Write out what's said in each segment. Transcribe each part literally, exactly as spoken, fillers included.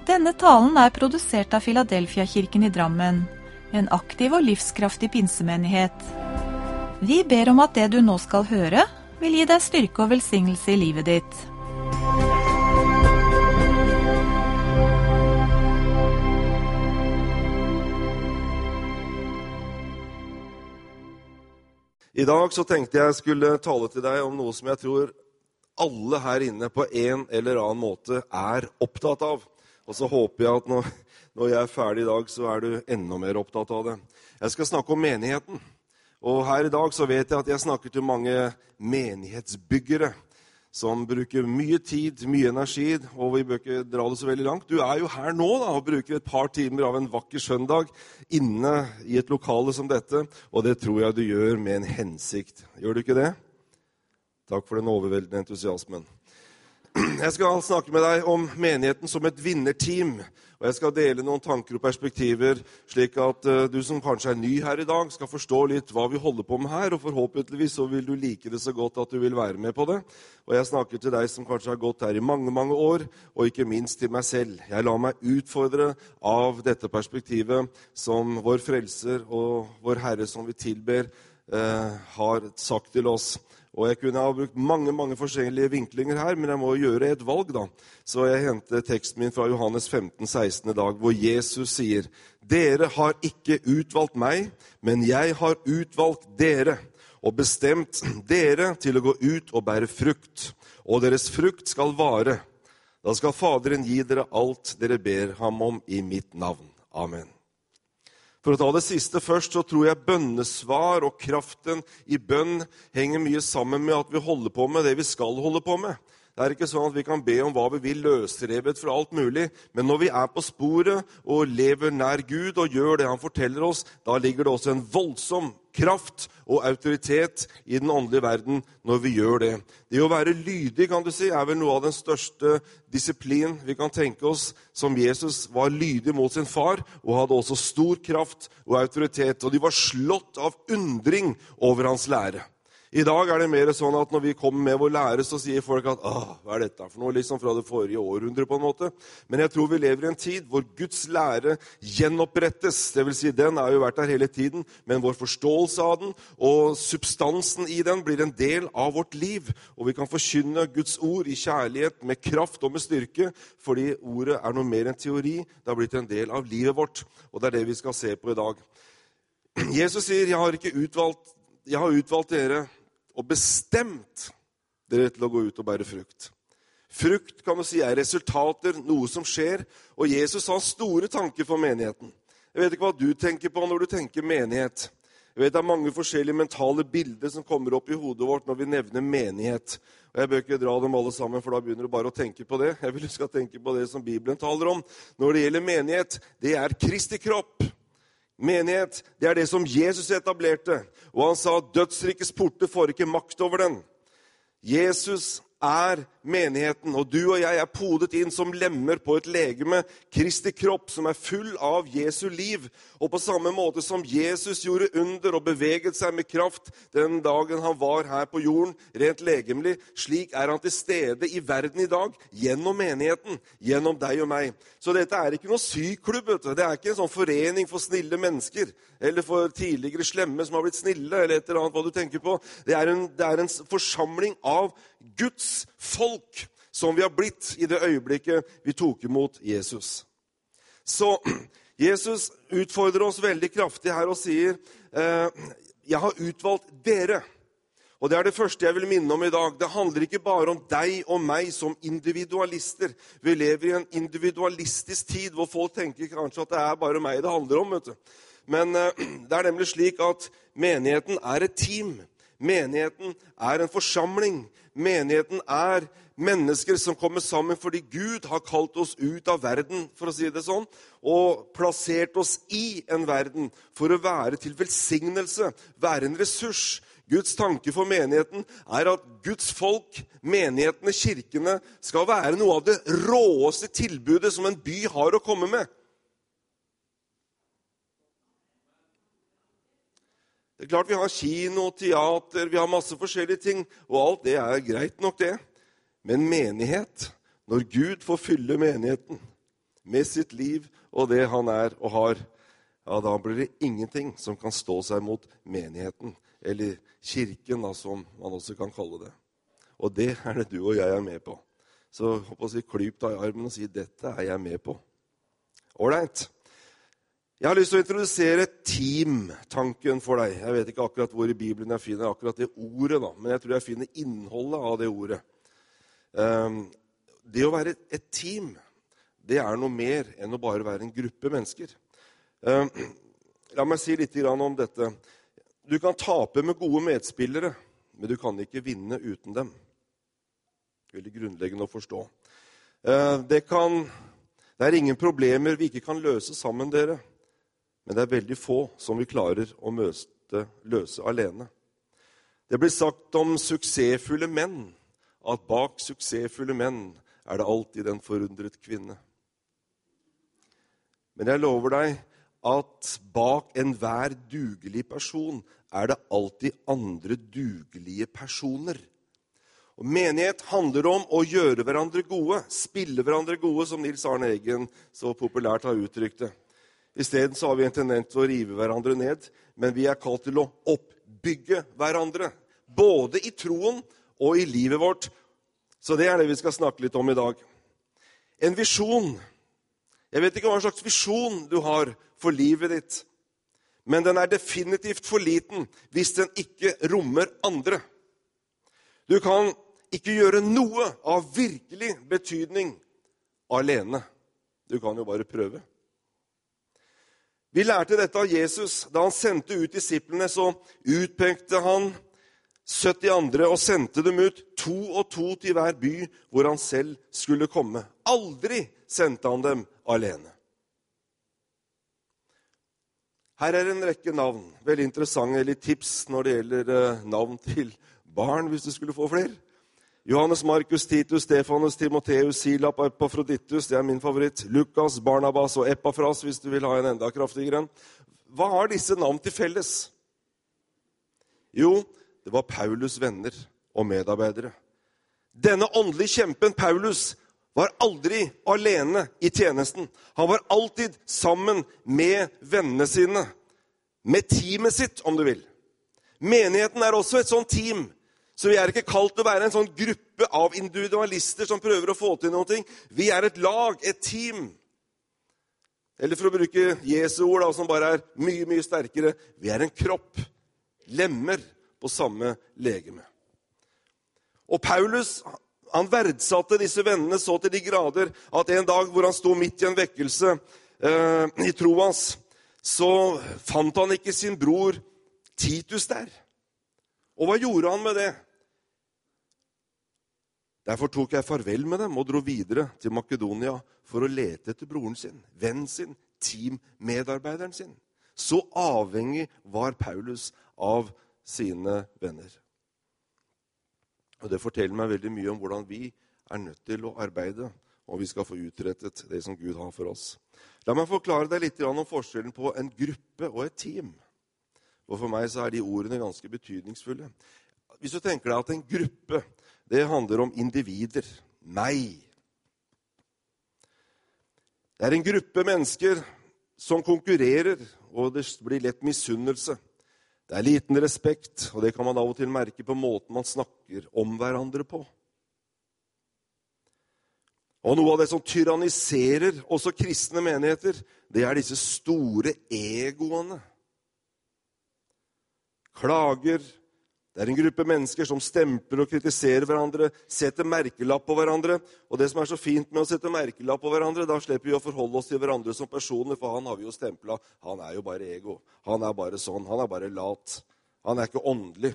Denne talen er produsert av Philadelphia-kirken i Drammen, en aktiv og livskraftig pinsemenighet. Vi ber om at det du nå skal høre, vil gi deg styrke og velsignelse i livet ditt. I dag så tenkte jeg skulle tale til deg om noe som jeg tror alle her inne på en eller annen måte er opptatt av. Og så håper jeg at når, når jeg er ferdig i dag, så er du enda mer opptatt av det. Jeg skal snakke om menigheten. Og her i dag så vet jeg at jeg snakker til mange menighetsbyggere som bruker mye tid, mye energi, og vi bør ikke dra det så veldig langt. Du er jo her nå da, og bruker et par timer av en vakker søndag inne i et lokale som dette, og det tror jeg du gjør med en hensikt. Gjør du ikke det? Takk for den overveldende entusiasmen. Jeg skal snakke med deg om menigheten som et vinnerteam, og jeg skal dele noen tanker og perspektiver, slik at uh, du som kanskje er ny her i dag skal forstå litt hva vi holder på med her, og forhåpentligvis så vil du like det så godt at du vil være med på det. Og jeg snakker til deg som kanskje har gått her i mange, mange år, og ikke minst til meg selv. Jeg lar meg utfordre av dette perspektivet som vår frelser og vår Herre som vi tilber uh, har sagt til oss. Og jeg kunne ha brukt mange, mange forskjellige vinklinger her, men jeg må gjøre et valg da. Så jeg henter teksten min fra Johannes femten seksten i dag, hvor Jesus sier: «Dere har ikke utvalgt meg, men jeg har utvalgt dere, og bestemt dere til å gå ut og bære frukt, og deres frukt skal vare. Da skal Faderen gi dere alt dere ber ham om i mitt navn. Amen.» For å ta det siste først, så tror jeg bønnesvar og kraften i bønn henger mye sammen med at vi holder på med det vi skal holde på med. Det er ikke sånn at vi kan be om hva vi vil, løsrevet fra alt mulig, men når vi er på sporet og lever nær Gud og gjør det han forteller oss, da ligger det også en voldsom kraft og autoritet i den åndelige verden når vi gjør det. Det å være lydig, kan du si, er vel noe av den største disiplin vi kan tenke oss, som Jesus var lydig mot sin far, og hadde også stor kraft og autoritet, og de var slått av undring over hans lære. I dag er det mer sånn at når vi kommer med vår lære, så sier folk at «Åh, hva er dette for noe?» Liksom fra det forrige århundre på en måte. Men jeg tror vi lever i en tid hvor Guds lære gjenopprettes. Det vil si, den har jo vært der hele tiden, men vår forståelse av den og substansen i den blir en del av vårt liv. Og vi kan forkynne Guds ord i kjærlighet med kraft og med styrke, fordi ordet er noe mer enn teori. Det har blitt en del av livet vårt, og det er det vi skal se på i dag. Jesus sier, jeg har ikke utvalgt Jeg har utvalgt dere og bestemt dere til å gå ut og bære frukt. Frukt kan du si er resultater, noe som skjer, og Jesus har store tanker for menigheten. Jeg vet ikke hva du tenker på når du tenker menighet. Jeg vet det er mange forskjellige mentale bilder som kommer opp i hodet vårt når vi nevner menighet. Og jeg bør ikke dra dem alle sammen, for da begynner du bare å tenke på det. Jeg vil huske å tenke på det som Bibelen taler om. Når det gjelder menighet, det er Kristi kropp. Menighet, det er det som Jesus etablerte, og han sa at dødsrikes porter får ikke makt over den. Jesus er menigheten, og du og jeg er podet inn som lemmer på et legeme, Kristi kropp, som er full av Jesu liv. Og på samme måte som Jesus gjorde under og beveget seg med kraft den dagen han var her på jorden, rent legemlig, slik er han til stede i verden i dag, gjennom menigheten, gjennom deg og meg. Så dette er ikke noe syklubb, vet du. Det er ikke en sånn forening for snille mennesker, eller for tidligere slemme som har blitt snille, eller et eller annet hva du tenker på. Det er en, det er en forsamling av Guds folk, som vi har blitt i det øyeblikket vi tok imot Jesus. Så Jesus utfordrer oss veldig kraftig her og sier, eh, jeg har utvalgt dere. Og det er det første jeg vil minne om i dag. Det handler ikke bare om deg og meg som individualister. Vi lever i en individualistisk tid hvor folk tenker kanskje at det er bare meg det handler om, vet du. Men eh, det er nemlig slik at menigheten er et team. Menigheten er en forsamling. Menigheten er mennesker som kommer sammen fordi Gud har kalt oss ut av verden, for å si det sånn, og plassert oss i en verden for å være til velsignelse, være en ressurs. Guds tanke for menigheten er at Guds folk, menighetene, kirkene, skal være noe av det råeste tilbudet som en by har å komme med. Det er klart vi har kino, teater, vi har masse forskjellige ting, og alt det er greit nok det. Men menighet, når Gud får fylle menigheten, med sitt liv og det han er og har, ja, da blir det ingenting som kan stå seg mot menigheten, eller kirken, da, som man også kan kalle det. Og det er det du og jeg er med på. Så håper jeg klyp deg i armen og si, dette er jeg med på. Alright. Jeg har lyst til å introdusere team-tanken for deg. Jeg vet ikke akkurat hvor i Bibelen jeg finner akkurat det ordet, da, men jeg tror jeg finner innholdet av det ordet. Um, det å være et team, det er noe mer enn å bare være en gruppe mennesker. Um, la meg si litt om dette. Du kan tape med gode medspillere, men du kan ikke vinne uten dem. Veldig grunnleggende å forstå. Uh, det, kan, det er ingen problemer vi ikke kan løse sammen, dere. Men det er veldig få som vi klarer å møte, løse alene. Det blir sagt om suksessfulle menn, at bak suksessfulle menn er det alltid en forundret kvinne. Men jeg lover deg at bak enhver dugelig person er det alltid andre dugelige personer. Og menighet handler om å gjøre hverandre gode, spille hverandre gode, som Nils Arne Eggen så populært har uttrykt det. I stedet så har vi en tendens til å rive hverandre ned, men vi er kalt til å oppbygge hverandre, både i troen og i livet vårt. Så det er det vi skal snakke litt om i dag. En visjon. Jeg vet ikke hva slags visjon du har for livet ditt, men den er definitivt for liten hvis den ikke rommer andre. Du kan ikke gjøre noe av virkelig betydning alene. Du kan jo bare prøve. Vi lærte dette av Jesus. Da han sendte ut disiplene, så utpekte han sytti andre og sendte dem ut to og to til hver by hvor han selv skulle komme. Aldri sendte han dem alene. Her er en rekke navn. Veldig interessante, litt tips når det gjelder navn til barn, hvis du skulle få flere. Johannes, Markus, Titus, Stefanus, Timoteus, Silap, Epafroditus, det er min favoritt. Lukas, Barnabas og Epafras, hvis du vil ha en enda kraftigere. Hva har disse navn til felles? Jo, det var Paulus' venner og medarbeidere. Denne åndelige kjempen, Paulus, var aldri alene i tjenesten. Han var alltid sammen med vennene sine, med teamet sitt, om du vil. Menigheten er også et sånt team. Så vi er ikke kalt til å være en sånn gruppe av individualister som prøver å få til noe. Vi er et lag, et team. Eller for å bruke Jesu ord, da, som bare er mye, mye sterkere. Vi er en kropp, lemmer på samme legeme. Og Paulus, han verdsatte disse vennene så til de grader at en dag hvor han stod midt i en vekkelse eh, i Troas, så fant han ikke sin bror Titus der. Og hva gjorde han med det? Derfor tok jeg farvel med dem og dro videre til Makedonia for å lete etter broren sin, vennen sin, teammedarbeideren sin. Så avhengig var Paulus av sine venner. Og det forteller meg veldig mye om hvordan vi er nødt til å arbeide, og vi skal få utrettet det som Gud har for oss. La meg forklare deg litt om forskjellen på en gruppe og et team. Og for meg så er de ordene ganske betydningsfulle. Hvis du tenker deg at en gruppe, det handler om individer, meg. Det er en gruppe mennesker som konkurrerer, og det blir lett misunnelse. Det er liten respekt, og det kan man av og til merke på måten man snakker om hverandre på. Og noe av det som tyranniserer også kristne menigheter, det er disse store egoene. Klager. Det er en gruppe mennesker som stempler og kritiserer hverandre, setter merkelapp på hverandre. Og det som er så fint med å sette merkelapp på hverandre, da slipper vi å forholde oss til hverandre som personer, for han har vi jo stemplet. Han er jo bare ego. Han er bare sånn. Han er bare lat. Han er ikke åndelig.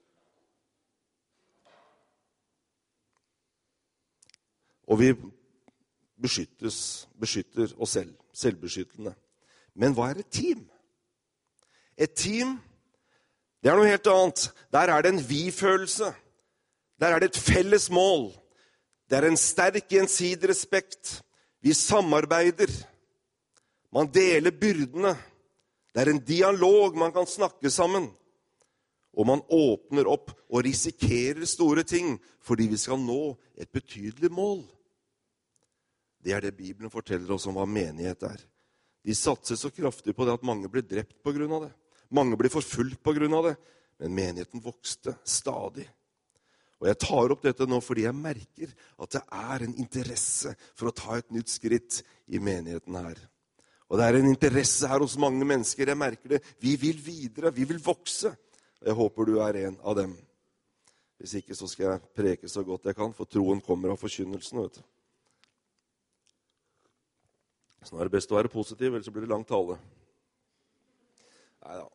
Og vi beskyttes, beskytter oss selv, selvbeskyttende. Men hva er et team? Et team, det er noe helt annet. Der er det en vi-følelse. Der er det et felles mål. Det er en sterk gjensidig respekt. Vi samarbeider. Man deler byrdene. Det er en dialog, man kan snakke sammen. Og man åpner opp og risikerer store ting fordi vi skal nå et betydelig mål. Det er det Bibelen forteller oss om hva menighet er. De satser så kraftig på det at mange blir drept på grunn av det. Mange blir forfulgt på grunn av det. Men menigheten vokste stadig. Og jeg tar opp dette nå fordi jeg merker at det er en interesse for å ta et nytt skritt i menigheten her. Og det er en interesse her hos mange mennesker, jeg merker det. Vi vil videre, vi vil vokse. Og jeg håper du er en av dem. Hvis ikke så skal jeg preke så godt jeg kan, for troen kommer av forkynnelsen, vet du. Så nå er det best å være positiv, ellers så blir det lang tale. Neida.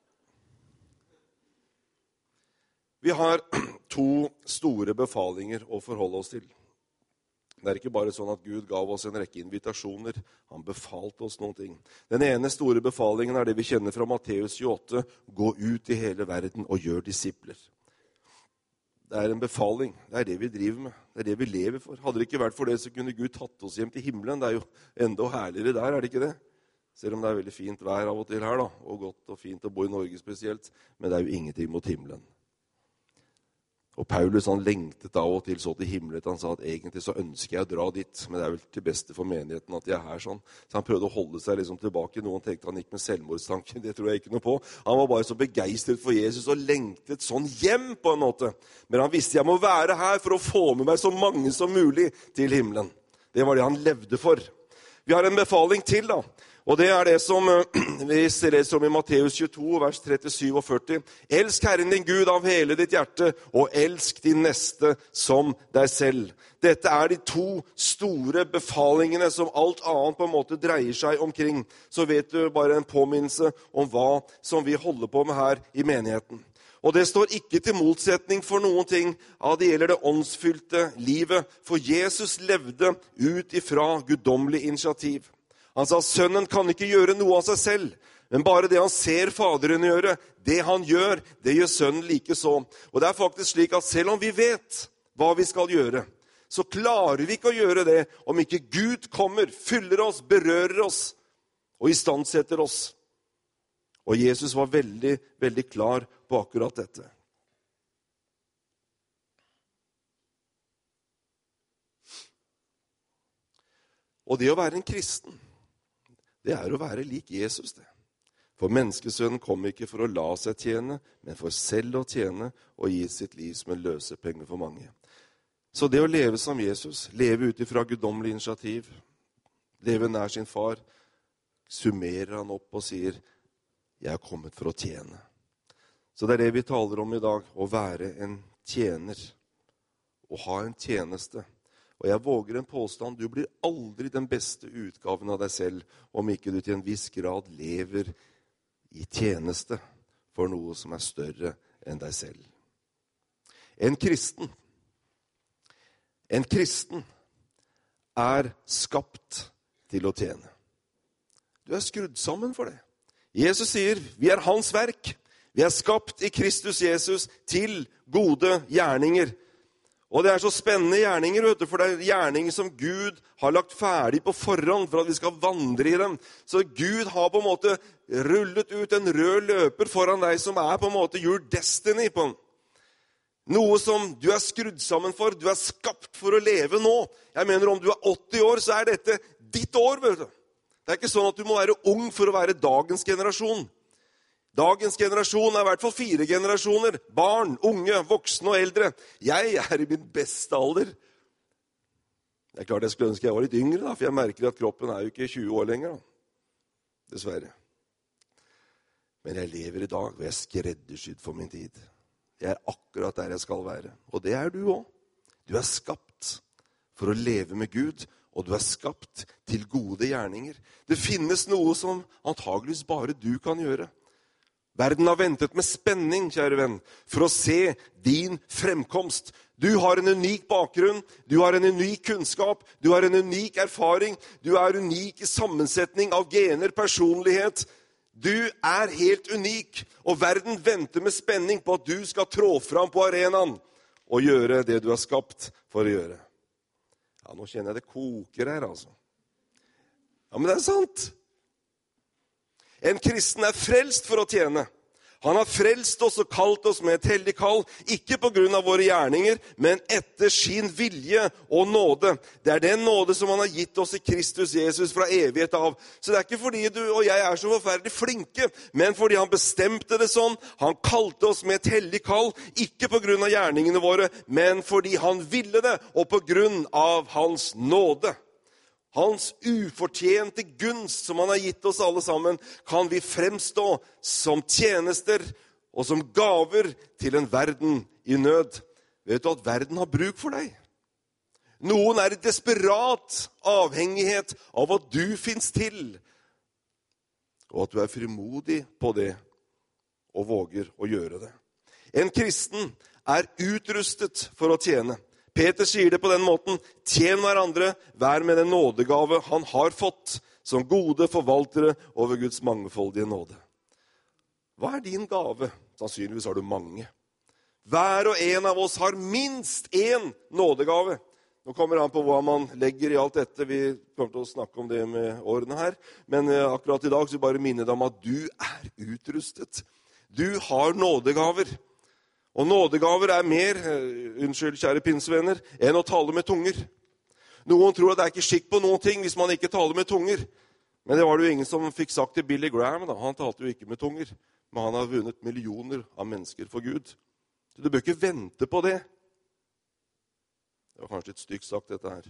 Vi har to store befalinger å forholde oss til. Det er ikke bare sånn at Gud gav oss en rekke invitasjoner. Han befalte oss noen ting. Den ene store befalingen er det vi kjenner fra Matteus tjueåtte. Gå ut i hele verden og gjør disipler. Det er en befaling. Det er det vi driver med. Det er det vi lever for. Hadde det ikke vært for det, så kunne Gud tatt oss hjem til himmelen. Det er jo enda herligere der, er det ikke det? Selv om det er veldig fint vær av og til her, da. Og godt og fint å bo i Norge spesielt. Men det er jo ingenting mot himmelen. Og Paulus han lengtet av og til så til himmelen. Han sa at egentlig så ønsker jeg å dra dit, men det er vel til beste for menigheten at jeg er her sånn. Så han prøvde å holde seg liksom tilbake. Noen tenkte han gikk med selvmordstanken, det tror jeg ikke noe på. Han var bare så begeistret for Jesus og lengtet sånn hjem på en måte. Men han visste jeg må være her for å få med meg så mange som mulig til himmelen. Det var det han levde for. Vi har en befaling til da. Og det er det som vi ser som i Matteus tjueto, vers trettisju og førti. Elsk Herren din Gud av hele ditt hjerte, og elsk din neste som deg selv. Dette er de to store befalingene som alt annet på en måte dreier seg omkring. Så vet du bare en påminnelse om hva som vi holder på med her i menigheten. Og det står ikke til motsetning for noen ting av det gjelder det åndsfylte livet, for Jesus levde ut ifra guddommelig initiativ. Han sa, sønnen kan ikke gjøre noe av seg selv, men bare det han ser faderen gjøre, det han gjør, det gjør sønnen like så. Og det er faktisk slik at selv om vi vet hva vi skal gjøre, så klarer vi ikke å gjøre det om ikke Gud kommer, fyller oss, berører oss og istandsetter oss. Og Jesus var veldig, veldig klar på akkurat dette. Og det å være en kristen, det er å være lik Jesus, det. For menneskesønnen kom ikke for å la seg tjene, men for selv å tjene og gi sitt liv som en løsepenge for mange. Så det å leve som Jesus, leve ut ifra guddommelig initiativ, leve nær sin far, summerer han opp og sier, jeg er kommet for å tjene. Så det er det vi taler om i dag, å være en tjener, å ha en tjeneste. Og jeg våger en påstand, du blir aldri den beste utgaven av deg selv, om ikke du til en viss grad lever i tjeneste for noe som er større enn deg selv. En kristen, en kristen er skapt til å tjene. Du er skrudd sammen for det. Jesus sier, vi er hans verk. Vi er skapt i Kristus Jesus til gode gjerninger. Og det er så spennende gjerninger, vet du, for det er gjerninger som Gud har lagt ferdig på forhånd for at vi skal vandre i dem. Så Gud har på en måte rullet ut en rød løper foran deg som er på en måte your destiny på den. Noe som du er skrudd sammen for, du er skapt for å leve nå. Jeg mener om du er åtti år, så er dette ditt år, vet du. Det er ikke sånn at du må være ung for å være dagens generasjon. Dagens generasjon er i hvert fall fire generasjoner. Barn, unge, voksne og eldre. Jeg er i min beste alder. Det er klart jeg skulle ønske jeg var litt yngre, da, for jeg merker at kroppen er jo ikke tjue år lenger. Da. Dessverre. Men jeg lever i dag, og jeg er skreddersydd for min tid. Jeg er akkurat der jeg skal være. Og det er du også. Du er skapt for å leve med Gud, og du er skapt til gode gjerninger. Det finnes noe som antageligvis bare du kan gjøre. Verden har ventet med spenning, kjære venn, for å se din fremkomst. Du har en unik bakgrunn, du har en unik kunnskap, du har en unik erfaring, du er unik i sammensetning av gener, personlighet. Du er helt unik, og verden venter med spenning på at du skal trå fram på arenaen og gjøre det du er skapt for å gjøre. Ja, nå kjenner jeg det koker her, altså. Ja, men det er sant. En kristen er frelst for å tjene. Han har frelst oss og kalt oss med et hellig kall, ikke på grunn av våre gjerninger, men etter sin vilje og nåde. Det er den nåde som han har gitt oss i Kristus Jesus fra evighet av. Så det er ikke fordi du og jeg er så forferdelig flinke, men fordi han bestemte det sånn. Han kalte oss med et hellig kall, ikke på grunn av gjerningene våre, men fordi han ville det, og på grunn av hans nåde. Hans ufortjente gunst som han har gitt oss alle sammen, kan vi fremstå som tjenester og som gaver til en verden i nød. Vet du at verden har bruk for deg? Noen er i desperat avhengighet av at du finnes til, og at du er frimodig på det og våger å gjøre det. En kristen er utrustet for å tjene. Peter sier det på den måten: tjen hverandre, vær med den nådegave han har fått, som gode forvaltere over Guds mangefoldige nåde. Hva er din gave? Sannsynligvis har du mange. Hver og en av oss har minst en nådegave. Nå kommer det an på hva man legger i alt dette. Vi kommer til å snakke om det med årene her. Men akkurat i dag så bare minner det om at du er utrustet. Du har nådegaver. Og nådegaver er mer, unnskyld kjære pinsevenner, enn å tale med tunger. Noen tror at det er ikke skikk på noen ting hvis man ikke taler med tunger. Men det var det jo ingen som fikk sagt til Billy Graham. Da. Han talte jo ikke med tunger, men han har vunnet millioner av mennesker for Gud. Så du bør ikke vente på det. Det var kanskje litt stygt sagt dette her.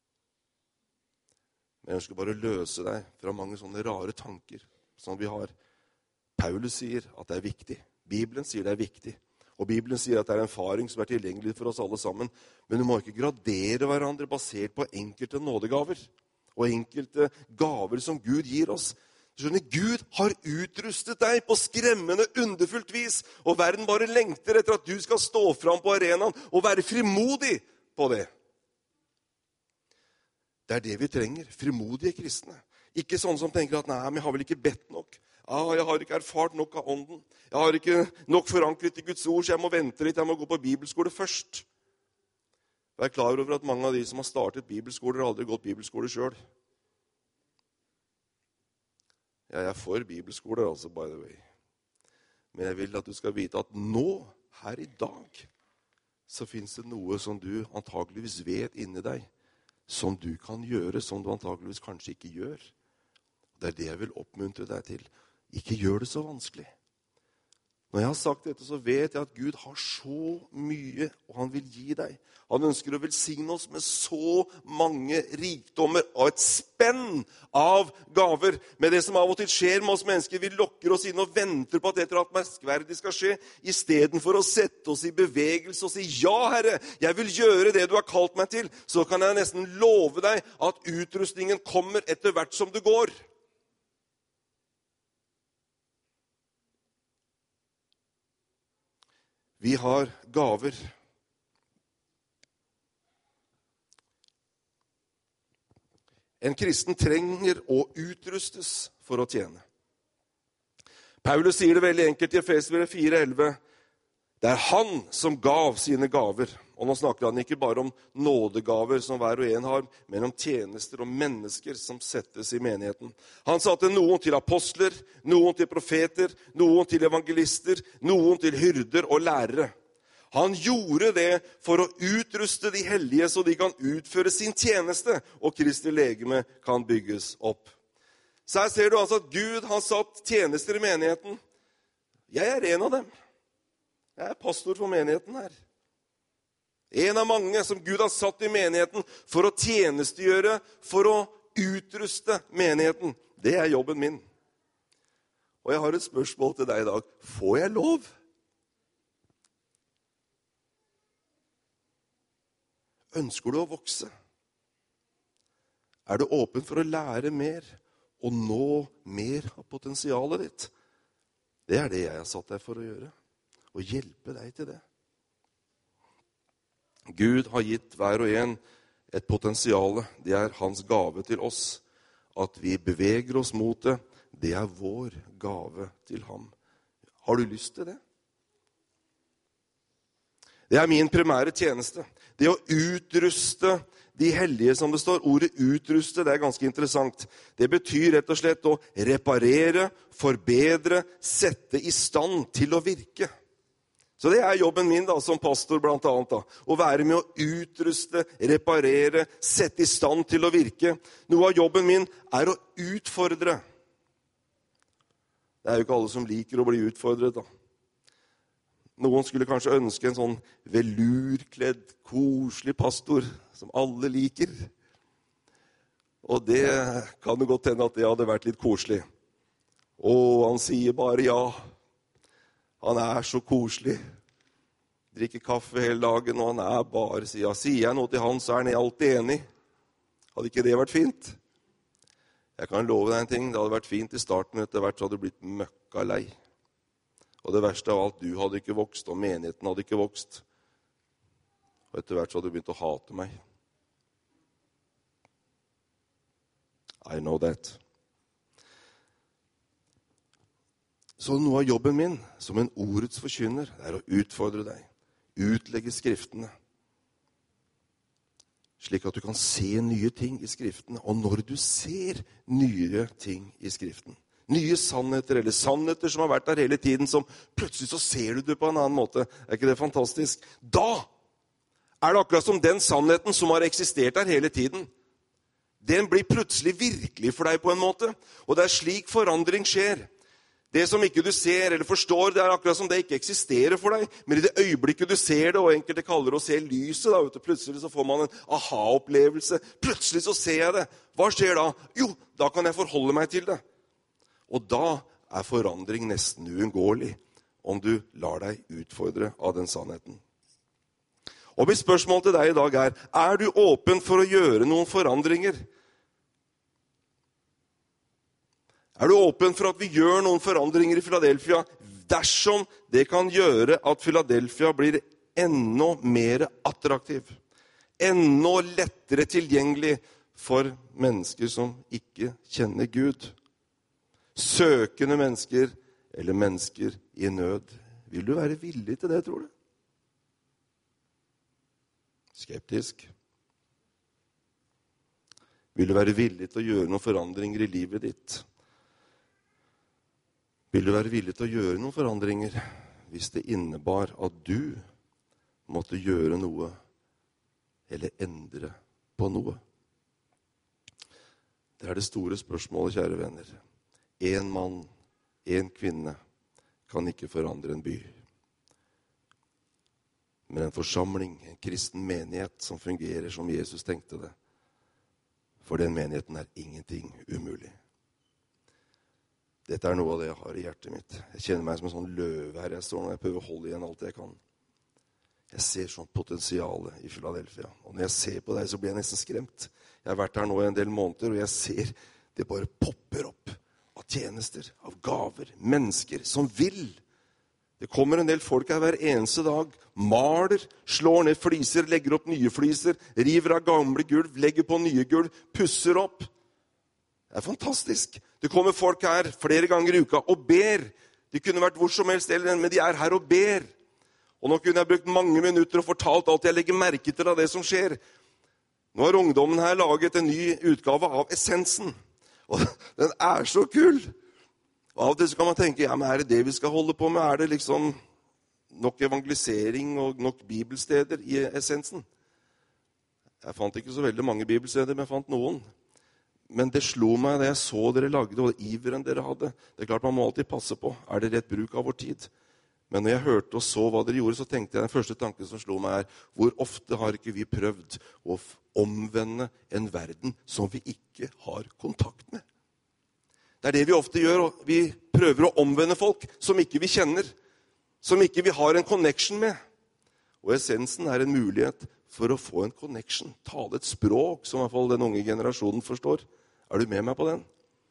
Men jeg ønsker bare å løse deg fra mange sånne rare tanker som vi har. Paulus sier at det er viktig. Bibelen sier det er viktig. Og Bibelen sier at det er en erfaring som er tilgjengelig for oss alle sammen. Men du må ikke gradere hverandre basert på enkelte nådegaver. Og enkelte gaver som Gud gir oss. Du skjønner, Gud har utrustet deg på skremmende, underfullt vis. Og verden bare lengter etter at du skal stå fram på arenaen og være frimodig på det. Det er det vi trenger, frimodige kristne. Ikke sånne som tenker at nei, men jeg har vel ikke bedt nok. Ah, jeg har ikke erfart nok av ånden. Jeg har ikke nok forankret i Guds ord, så jeg må vente litt. Jeg må gå på bibelskole først. Vær klar over at mange av de som har startet bibelskoler, har aldri gått bibelskole selv. Ja, jeg er for bibelskoler, altså, by the way. Men jeg vil at du skal vite at nå, her i dag, så finnes det noe som du antageligvis vet inni deg, som du kan gjøre, som du antageligvis kanskje ikke gjør. Det er det jeg vil oppmuntre deg til. Ikke gjør det så vanskelig. Når jeg har sagt dette, så vet jeg at Gud har så mye, og han vil gi deg. Han ønsker å velsigne oss med så mange rikdommer og et spenn av gaver. Men det som av og til skjer med oss mennesker, vi lokker oss inn og venter på at et eller annet merkverdig skal skje, i stedet for å sette oss i bevegelse og si, ja, Herre, jeg vil gjøre det du har kalt meg til. Så kan jeg nesten love deg at utrustningen kommer etter hvert som du går. Vi har gaver. En kristen trenger å utrustes for å tjene. Paulus sier det veldig enkelt i Efesierbrevet fire elleve. Det er han som gav sine gaver. Og nå snakker han ikke bare om nådegaver som hver og en har, men om tjenester og mennesker som settes i menigheten. Han satte noen til apostler, noen til profeter, noen til evangelister, noen til hyrder og lærere. Han gjorde det for å utruste de hellige så de kan utføre sin tjeneste, og Kristi legeme kan bygges opp. Så her ser du altså at Gud har satt tjenester i menigheten. Jeg er en av dem. Jeg er pastor for menigheten her. En av mange som Gud har satt i menigheten for å tjenestegjøre, for å utruste menigheten. Det er jobben min. Og jeg har et spørsmål til deg i dag. Får jeg lov? Ønsker du å vokse? Er du åpen for å lære mer og nå mer av potensialet ditt? Det er det jeg har satt deg for å gjøre. Og hjelpe deg til det. Gud har gitt hver og en et potensial. Det er hans gave til oss. At vi beveger oss mot det, det er vår gave til ham. Har du lyst til det? Det er min primære tjeneste. Det å utruste De hellige, som det står. Ordet utruste, det er ganske interessant. Det betyr rett og slett å reparere, forbedre, sette i stand til å virke. Så det er jobben min da, som pastor blant annet. Da. Å være med å utruste, reparere, sette i stand til å virke. Noe av jobben min er å utfordre. Det er jo ikke alle som liker å bli utfordret da. Noen skulle kanskje ønske en sånn velurkledd, koselig pastor som alle liker. Og det kan jo godt hende at det hadde vært litt koselig. Å, han sier bare ja. Han er så koselig. Drikker kaffe hele dagen, og han er bare sier ja. Sier jeg noe til han, så er han alltid enig. Hadde ikke det vært fint? Jeg kan love deg en ting. Det hadde vært fint i starten, etter hvert så hadde du blitt møkka lei. Og det verste av alt, du hadde ikke vokst, og menigheten hadde ikke vokst. Og etter hvert så hadde du begynt å hate meg. I know that. Så noe av jobben min, som en ordets forkynner, er å utfordre deg. Utlegge skriftene. Slik at du kan se nye ting i skriftene. Og når du ser nye ting i skriften, nye sannheter, eller sannheter som har vært der hele tiden, som plutselig så ser du det på en annen måte. Er ikke det fantastisk? Da er det akkurat som den sannheten som har eksistert der hele tiden. Den blir plutselig virkelig for deg på en måte. Og det er slik forandring skjer. Det som ikke du ser eller forstår, det er akkurat som det ikke eksisterer for deg. Men i det øyeblikket du ser det, og enkelte kaller det å se lyset, da, vet du, plutselig så får man en aha-opplevelse. Plutselig så ser jeg det. Hva skjer da? Jo, da kan jeg forholde meg til det. Og da er forandring nesten uunngåelig, om du lar deg utfordre av den sannheten. Og mitt spørsmål til deg i dag er, er du åpen for å gjøre noen forandringer? Er du åpen for at vi gjør noen forandringer i Philadelphia, dersom det kan gjøre at Philadelphia blir enda mer attraktiv, enda lettere tilgjengelig for mennesker som ikke kjenner Gud? Søkende mennesker, eller mennesker i nød. Vil du være villig til det, tror du? Skeptisk. Vil du være villig til å gjøre noen forandringer i livet ditt? Vil du være villig til å gjøre noen forandringer hvis det innebar at du måtte gjøre noe eller endre på noe? Det er det store spørsmålet, kjære venner. En mann, en kvinne kan ikke forandre en by. Men en forsamling, en kristen menighet som fungerer som Jesus tenkte det. For den menigheten er ingenting umulig. Dette er noe av det jeg har i hjertet mitt. Jeg kjenner meg som en sånn løve her jeg står når jeg prøver å holde igjen alt jeg kan. Jeg ser sånn potensiale i Philadelphia. Og når jeg ser på deg, så blir jeg nesten skremt. Jeg har vært her nå i en del måneder, og jeg ser det bare popper opp. Av tjenester, av gaver, mennesker som vil. Det kommer en del folk her hver eneste dag, maler, slår ned fliser, legger opp nye fliser, river av gamle gulv, legger på nye gulv, pusser opp. Det er fantastisk. Det kommer folk her flere ganger i uka og ber. De kunne vært hvor som helst, men de er her og ber. Og nå kunne jeg brukt mange minutter og fortalt alt jeg legger merke til av det som skjer. Nå har ungdommen her laget en ny utgave av Essensen. Og den er så kul. Og av og til så kan man tenke, ja, men er det det vi skal holde på med? Er det liksom nok evangelisering og nok bibelsteder i Essensen? Jeg fant ikke så veldig mange bibelsteder, men jeg fant noen. Men det slo meg da jeg så dere lagde, og iveren dere hadde. Det er klart man må alltid passe på. Er det rett bruk av vår tid? Men når jeg hørte og så hva dere gjorde, så tenkte jeg, den første tanken som slo meg er, hvor ofte har ikke vi prøvd å omvende en verden som vi ikke har kontakt med? Det er det vi ofte gjør, og vi prøver å omvende folk som ikke vi kjenner, som ikke vi har en connection med. Og essensen er en mulighet for å få en connection, tale et språk som i hvert fall den unge generasjonen forstår. Er du med meg på den?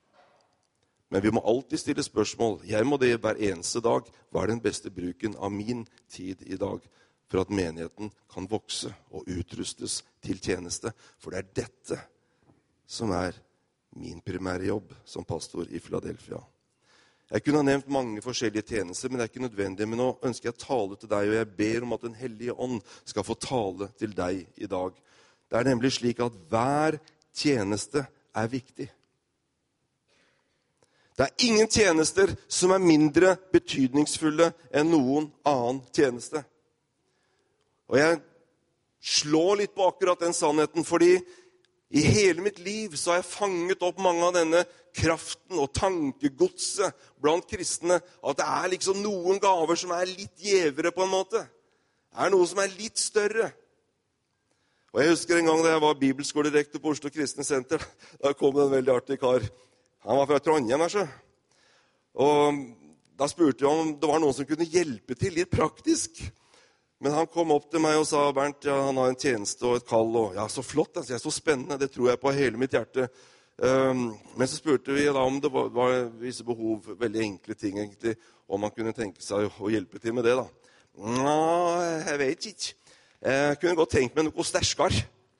Men vi må alltid stille spørsmål. Jeg må det hver eneste dag. Hva er den beste bruken av min tid i dag for at menigheten kan vokse og utrustes til tjeneste? For det er dette som er min primære jobb som pastor i Philadelphia. Jeg kunne ha nevnt mange forskjellige tjenester, men det er ikke nødvendig. Men nå ønsker jeg å tale til deg, og jeg ber om at den hellige ånd skal få tale til deg i dag. Det er nemlig slik at hver tjeneste er viktig. Det er ingen tjenester som er mindre betydningsfulle enn noen annen tjeneste. Og jeg slår litt på akkurat den sannheten, fordi i hele mitt liv så har jeg fanget opp mange av denne kraften og tankegodset blant kristne, at det er liksom noen gaver som er litt gjevere på en måte. Det er noe som er litt større. Og jeg husker en gang da jeg var bibelskolerektor på Oslo Kristne Senter, da kom det en veldig artig kar. Han var fra Trondheim, altså. Og da spurte jeg om det var noen som kunne hjelpe til litt praktisk. Men han kom opp til meg og sa, Bernt, ja, han har en tjeneste og et kall, og ja, så flott, altså, jeg er så spennende, det tror jeg på hele mitt hjerte. Um, men så spurte vi da om det var, var visse behov, veldig enkle ting egentlig, om man kunne tenke seg å hjelpe til med det da. Nå, jeg vet ikke. Jeg kunne godt tenkt meg noe sterskar.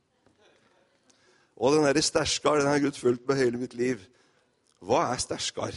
Og den der sterskar, den har Gud fulgt med hele mitt liv. Hva er sterskar?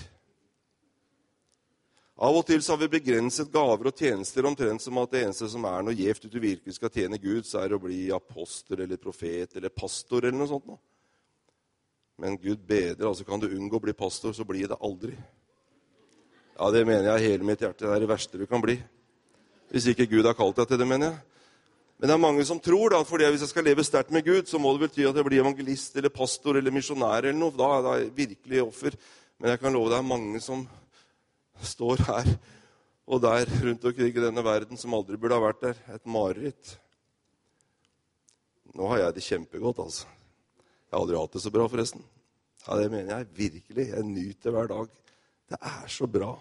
Av og til så har vi begrenset gaver og tjenester omtrent som at det eneste som er noe gjevt ut i virkelig skal tjene Gud, så er det å bli apostel eller profet eller pastor eller noe sånt nå. Men Gud bedre, altså kan du unngå å bli pastor, så blir det aldri. Ja, det mener jeg hele mitt hjerte. Det er det verste du kan bli. Hvis ikke Gud har kalt deg til det, mener jeg. Men det er mange som tror da, fordi hvis jeg skal leve sterkt med Gud, så må det bety at jeg blir evangelist eller pastor eller misjonær eller noe. Da er det virkelig offer. Men jeg kan love deg mange som står her og der rundt omkring i denne verden som aldri burde ha vært der. Et mareritt. Nå har jeg det kjempegodt, altså. Jeg har aldri hatt det så bra, forresten. Ja, det mener jeg virkelig. Jeg nyter hver dag. Det er så bra.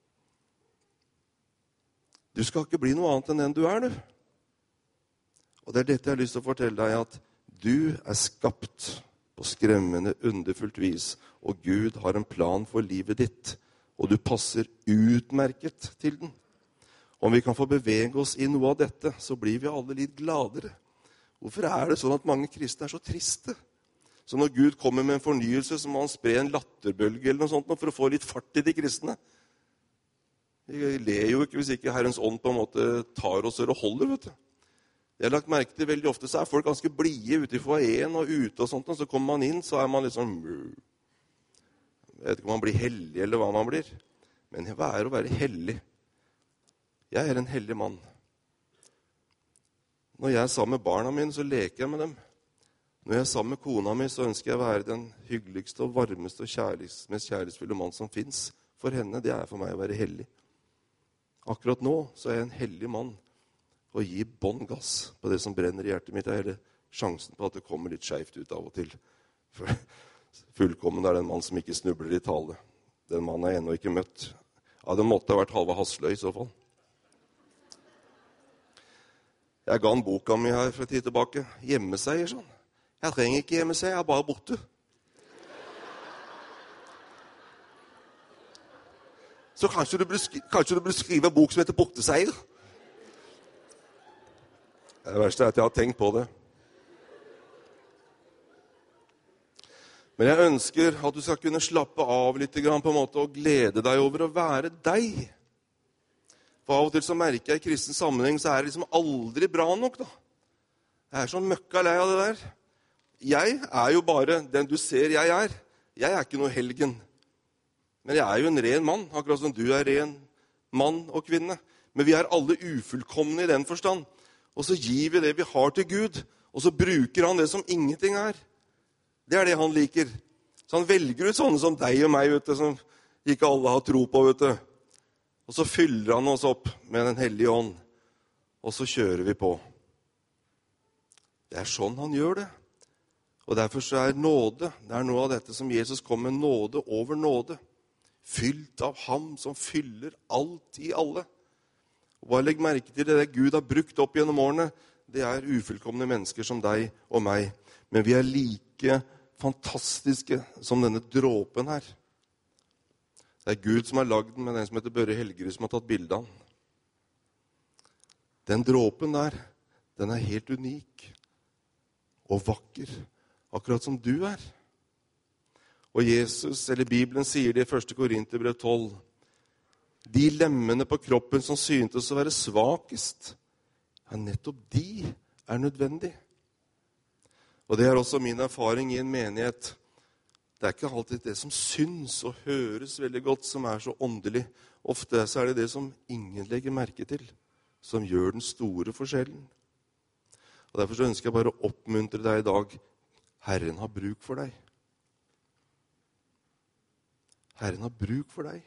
Du skal ikke bli noe annet enn den du er, du. Og det er dette jeg har lyst til å fortelle deg, at du er skapt på skremmende, underfullt vis, og Gud har en plan for livet ditt, og du passer utmerket til den. Om vi kan få bevege oss i noe av dette, så blir vi alle litt gladere. Hvorfor er det sånn at mange kristne er så triste? Så når Gud kommer med en fornyelse, så må han spre en latterbølge eller noe sånt, for å få litt fart i de kristne. Vi ler jo ikke hvis ikke Herrens ånd på en måte tar oss og holder, vet du. Jeg har lagt merke til veldig ofte, så er folk ganske blige ute i foajeen og ute og sånt, og så kommer man inn, så er man litt sånn, jeg vet ikke om man blir hellig eller hva man blir, men hva er å være hellig? Jeg er en hellig mann. Når jeg er sammen med barna mine, så leker jeg med dem. Når jeg er sammen med kona mi, så ønsker jeg å være den hyggeligste og varmeste og kjærlighets, mest kjærlighetsfulle mann som finnes. For henne, det er for meg å være hellig. Akkurat nå så er jeg en hellig mann, og gi bånd gass på det som brenner i hjertet mitt. Er det sjansen på at det kommer litt skjevt ut av og til. For fullkommen er den mann som ikke snubler i tale. Den mannen er ennå ikke møtt. Ja, det måtte ha vært Halve Hasløy i så fall. Jeg ga en boka mi her for en tid tilbake. Hjemmeseier, sånn. Jeg trenger ikke hjemmeseier, jeg er bare borte. Så kanskje du burde, kanskje du burde skrive en bok som heter Borteseier. Det verste er at jeg har tenkt på det. Men jeg ønsker at du skal kunne slappe av litt på en måte og glede deg over å være deg. For av og til så merker jeg i kristen sammenheng så er det liksom aldri bra nok da. Jeg er sånn møkka lei av det der. Jeg er jo bare den du ser jeg er. Jeg er ikke noe helgen. Men jeg er jo en ren mann, akkurat som du er ren mann og kvinne. Men vi er alle ufullkomne i den forstand. Og så gir vi det vi har til Gud, og så bruker han det som ingenting er. Det er det han liker. Så han velger ut sånne som deg og meg, vet du, som ikke alle har tro på, vet du. Og så fyller han oss opp med den hellige ånd, og så kjører vi på. Det er sånn han gjør det. Og derfor så er nåde, det er noe av dette som Jesus kom med, nåde over nåde. Fylt av ham som fyller alt i alle. Og bare legg merke til det, det Gud har brukt opp gjennom årene, det er ufullkomne mennesker som deg og meg. Men vi er like fantastiske som denne dråpen her. Det er Gud som har lagd den, med den som heter Børre Helgerud, som har tatt bildet av den. Den dråpen der, den er helt unik og vakker, akkurat som du er. Og Jesus, eller Bibelen sier det i første Korinterbrev tolv, de lemmene på kroppen som syntes å være svakest, ja, nettopp de er nødvendig. Og det er også min erfaring i en menighet. Det er ikke alltid det som syns og høres veldig godt, som er så åndelig. Ofte så er det det som ingen legger merke til, som gjør den store forskjellen. Og derfor så ønsker jeg bare å oppmuntre deg i dag. Herren har bruk for deg. Herren har bruk for deg.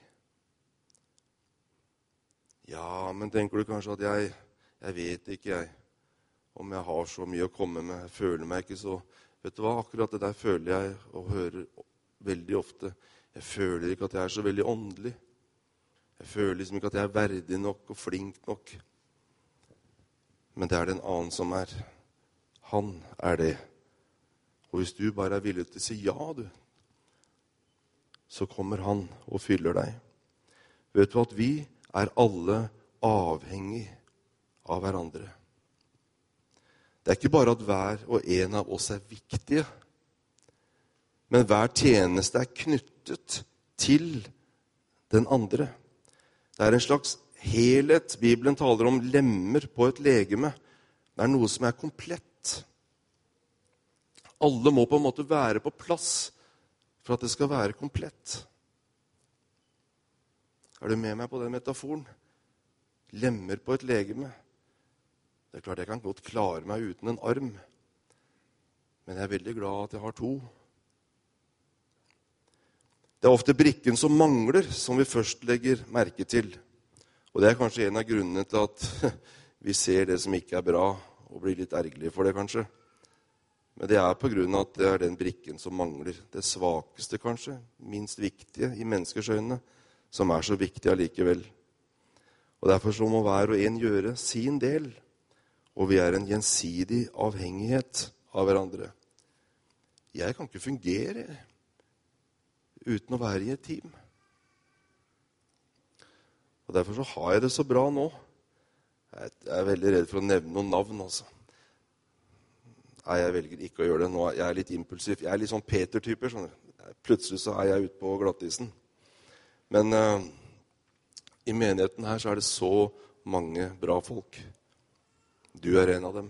Ja, men tenker du kanskje at jeg, jeg vet ikke jeg, om jeg har så mye å komme med. Jeg føler meg ikke så... Vet du hva, akkurat det der føler jeg og hører veldig ofte. Jeg føler ikke at jeg er så veldig åndelig. Jeg føler liksom ikke at jeg er verdig nok og flink nok. Men det er det en annen som er. Han er det. Og hvis du bare er villig til å si ja, du, så kommer han og fyller deg. Vet du at vi er alle avhengig av hverandre. Det er ikke bare at hver og en av oss er viktige, men hver tjeneste er knyttet til den andre. Det er en slags helhet. Bibelen taler om lemmer på et legeme. Det er noe som er komplett. Alle må på en måte være på plass for at det skal være komplett. Er du med meg på den metaforen? Lemmer på et legeme. Det er klart jeg kan godt klare meg uten en arm, men jeg er veldig glad at jeg har to. Det er ofte brikken som mangler, som vi først legger merke til. Og det er kanskje en av grunnene til at vi ser det som ikke er bra, og blir litt ergerlige for det kanskje. Men det er på grunn av at det er den brikken som mangler. Det svakeste kanskje, minst viktige i menneskers øyne, som er så viktig allikevel. Og derfor så må hver og en gjøre sin del. Og vi er en gjensidig avhengighet av hverandre. Jeg kan ikke fungere uten å være i et team. Og derfor så har jeg det så bra nå. Jeg er veldig redd for å nevne noen navn, altså. Nei, jeg velger ikke å gjøre det nå. Jeg er litt impulsiv. Jeg er litt sånn Peter-typer. Sånn. Plutselig så er jeg ute på glattisen. Men uh, i menigheten her så er det så mange bra folk. Du er en av dem.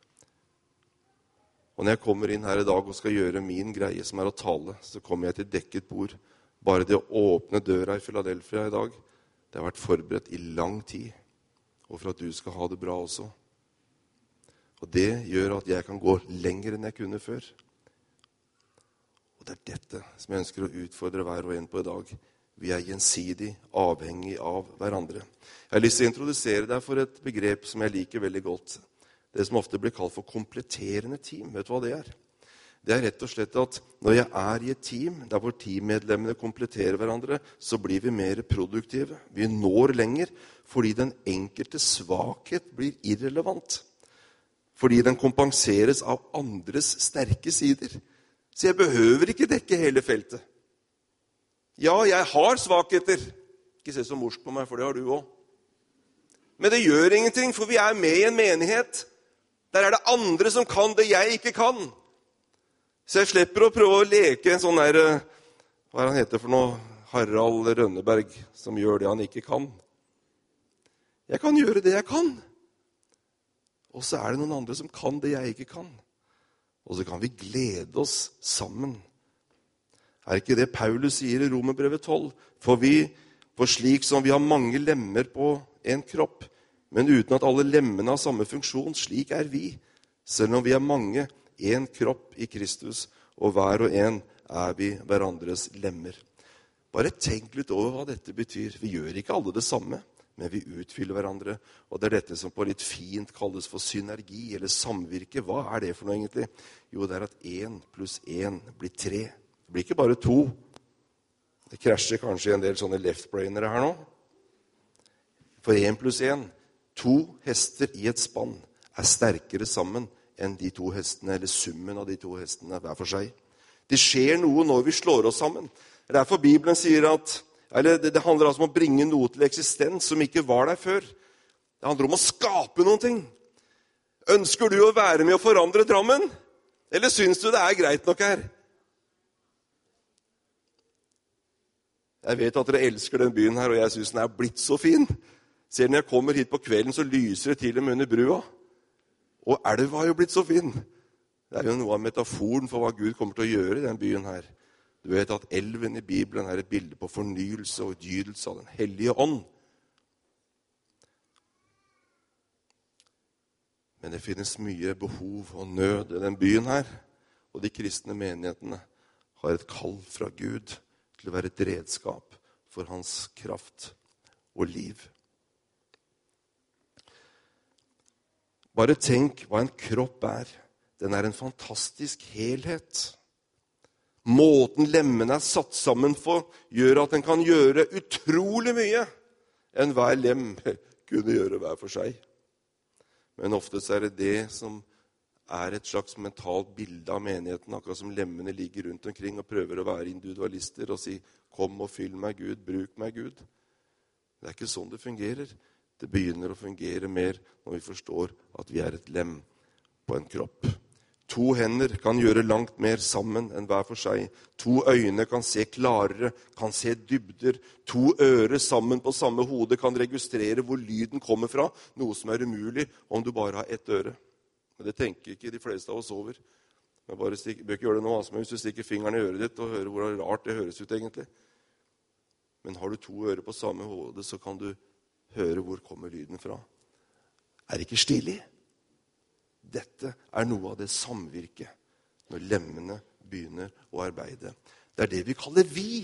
Og når jeg kommer inn her i dag og skal gjøre min greie, som er å tale, så kommer jeg til dekket bord. Bare det å åpne døra i Philadelphia i dag, det har vært forberedt i lang tid. Og for at du skal ha det bra også. Og det gjør at jeg kan gå lenger enn jeg kunne før. Og det er dette som jeg ønsker å utfordre hver og en på i dag. Vi er gjensidig avhengig av hverandre. Jeg har lyst til å introdusere deg for et begrep som jeg liker veldig godt. Det som ofte blir kalt for kompletterende team. Vet du hva det er? Det er rett og slett at når jeg er i et team, der hvor teammedlemmene kompletterer hverandre, så blir vi mer produktive. Vi når lenger, fordi den enkelte svakhet blir irrelevant. Fordi den kompenseres av andres sterke sider. Så jeg behøver ikke dekke hele feltet. Ja, jeg har svakheter. Ikke se så morsk på meg, for det har du også. Men det gjør ingenting, for vi er med i en menighet. Der er det andre som kan det jeg ikke kan. Så jeg slipper å prøve å leke en sånn der, hva er han heter for noe? Harald Rønneberg, som gjør det han ikke kan. Jeg kan gjøre det jeg kan. Og så er det noen andre som kan det jeg ikke kan. Og så kan vi glede oss sammen. Er ikke det Paulus sier i Romerbrevet tolv? For vi, for slik som vi har mange lemmer på en kropp, men uten at alle lemmene har samme funksjon, slik er vi. Selv om vi er mange, en kropp i Kristus, og hver og en er vi hverandres lemmer. Bare tenk litt over hva dette betyr. Vi gjør ikke alle det samme, men vi utfyller hverandre. Og det er dette som på litt fint kalles for synergi, eller samvirke. Hva er det for noe egentlig? Jo, det er at én pluss én blir tre. Det blir ikke bare to. Det krasjer kanskje en del sånne left-brainere her nå. For én pluss én, to hester i et spann, er sterkere sammen enn de to hestene, eller summen av de to hestene hver for seg. Det skjer noe når vi slår oss sammen. Det er derfor Bibelen sier at, eller det, det handler altså om å bringe noe til eksistens som ikke var der før. Det handler om å skape noen ting. Ønsker du å være med å forandre Drammen? Eller synes du det er greit nok her? Jeg vet at dere elsker den byen her, og jeg synes den er blitt så fin. Selv når jeg kommer hit på kvelden, så lyser det til og med under brua. Og elva har jo blitt så fin. Det er jo noe av metaforen for hva Gud kommer til å gjøre i den byen her. Du vet at elven i Bibelen er et bilde på fornyelse og utgytelse av den hellige ånd. Men det finnes mye behov og nød i den byen her, og de kristne menighetene har et kall fra Gud til å være et redskap for hans kraft og liv. Bare tenk hva en kropp er. Den er en fantastisk helhet. Måten lemmene er satt sammen for, gjør at den kan gjøre utrolig mye enn hver lem kunne gjøre hver for seg. Men oftest er det det som er et slags mentalt bilde av menigheten, akkurat som lemmene ligger rundt omkring og prøver å være individualister og si, kom og fyll meg Gud, bruk meg Gud. Det er ikke sånn det fungerer. Det begynner å fungere mer når vi forstår at vi er et lem på en kropp. To hender kan gjøre langt mer sammen enn hver for seg. To øyne kan se klarere, kan se dybder. To ører sammen på samme hode kan registrere hvor lyden kommer fra, noe som er umulig om du bare har ett øre. Men det tenker ikke de fleste av oss over. Men bare stik, bør ikke gjøre det nå, altså, hvis du stikker fingeren i øret ditt og hører hvor rart det høres ut egentlig. Men har du to ører på samme hode, så kan du høre hvor kommer lyden fra. Er det ikke stilig? Dette er noe av det samvirket når lemmene begynner å arbeide. Det er det vi kaller vi.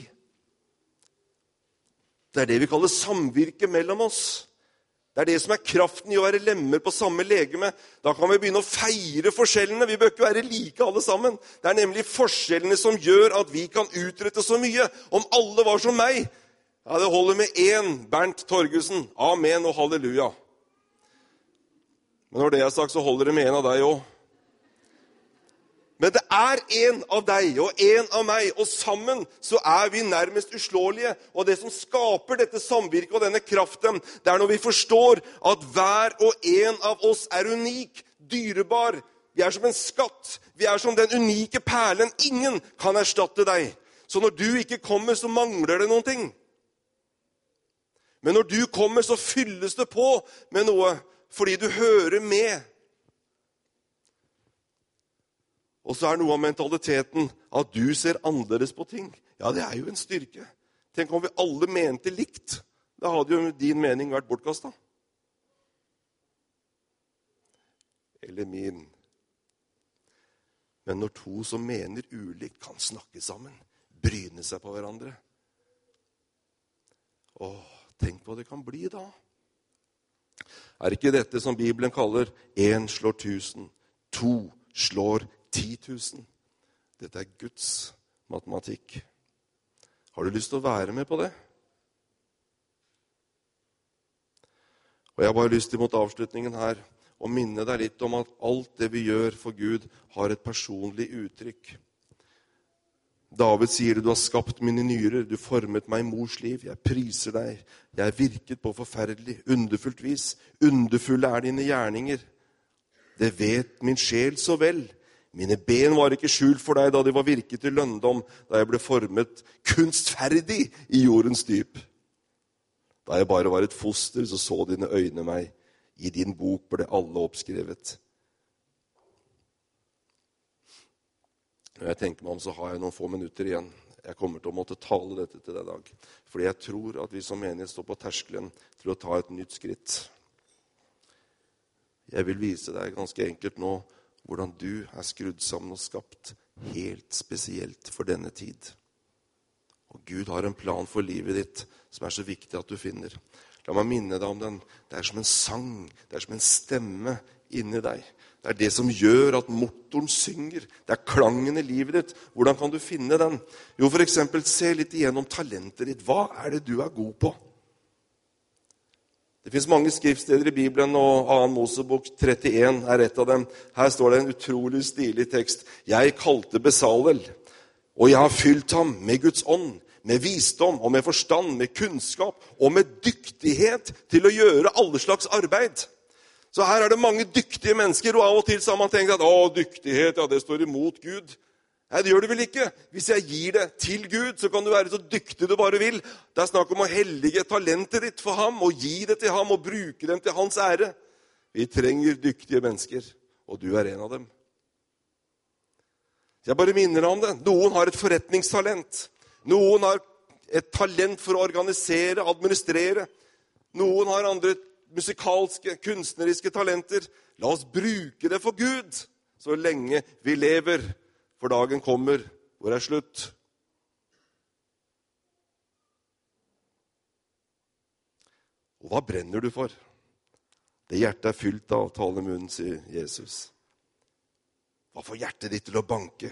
Det er det vi kaller samvirke mellom oss. Det er det som er kraften i å være lemmer på samme legeme. Da kan vi begynne å feire forskjellene. Vi bør ikke være like alle sammen. Det er nemlig forskjellene som gjør at vi kan utrette så mye. Om alle var som meg, ja, det holder med én Bernt Torgussen. Amen og halleluja. Men når det er sagt, så holder det med en av deg også. Men det er en av deg og en av meg, og sammen så er vi nærmest uslåelige. Og det som skaper dette samvirket og denne kraften, det er når vi forstår at hver og en av oss er unik, dyrebar. Vi er som en skatt. Vi er som den unike perlen. Ingen kan erstatte deg. Så når du ikke kommer, så mangler det noen ting. Men når du kommer, så fylles det på med noe, fordi du hører med. Og så er noe av mentaliteten at du ser annerledes på ting. Ja, det er jo en styrke. Tenk om vi alle mente likt. Da hadde jo din mening vært bortkastet. Eller min. Men når to som mener ulikt kan snakke sammen, bryne seg på hverandre. Åh, tenk på det kan bli da. Er ikke dette som Bibelen kaller en slår tusen, to slår ti tusen? Dette er Guds matematikk. Har du lyst til å være med på det? Og jeg har bare lyst til mot avslutningen her å minne deg litt om at alt det vi gjør for Gud har et personlig uttrykk. David sier det, du har skapt mine nyrer, du formet meg i mors liv, jeg priser deg, jeg er virket på forferdelig, underfullt vis, underfulle er dine gjerninger. Det vet min sjel så vel, mine ben var ikke skjult for deg da de var virket til lønndom, da jeg ble formet kunstferdig i jordens dyp. Da jeg bare var et foster, så så dine øyne meg, i din bok ble alle oppskrevet. Når jeg tenker meg om, så har jeg noen få minutter igjen. Jeg kommer til å måtte tale dette til deg i dag. Fordi jeg tror at vi som menighet står på terskelen til å ta et nytt skritt. Jeg vil vise deg ganske enkelt nå hvordan du er skrudd sammen og skapt helt spesielt for denne tid. Og Gud har en plan for livet ditt som er så viktig at du finner. La meg minne deg om den. Det er som en sang, det er som en stemme inni deg. Det er det som gjør at motoren synger. Det er klangen i livet ditt. Hvordan kan du finne den? Jo, for eksempel, se litt igjennom talentet ditt. Hva er det du er god på? Det finnes mange skriftsteder i Bibelen, og annen Mosebok trettien er et av dem. Her står det en utrolig stilig tekst. Jeg kalte Besalel, og jeg har fylt ham med Guds ånd, med visdom og med forstand, med kunnskap og med dyktighet til å gjøre alle slags arbeid. Så her er det mange dyktige mennesker, og av og til så har man tenkt at å, dyktighet, ja, det står imot Gud. Nei, det gjør det vel ikke. Hvis jeg gir det til Gud, så kan du være så dyktig du bare vil. Det er snakk om å hellige talentet ditt for ham, og gi det til ham, og bruke dem til hans ære. Vi trenger dyktige mennesker, og du er en av dem. Jeg bare minner om det. Noen har et forretningstalent. Noen har et talent for å organisere, administrere. Noen har andre musikalske, kunstneriske talenter. La oss bruke det for Gud så lenge vi lever. For dagen kommer hvor det er slutt. Og hva brenner du for? Det hjertet er fylt av, taler munnen, sier Jesus. Hva får hjertet ditt til å banke?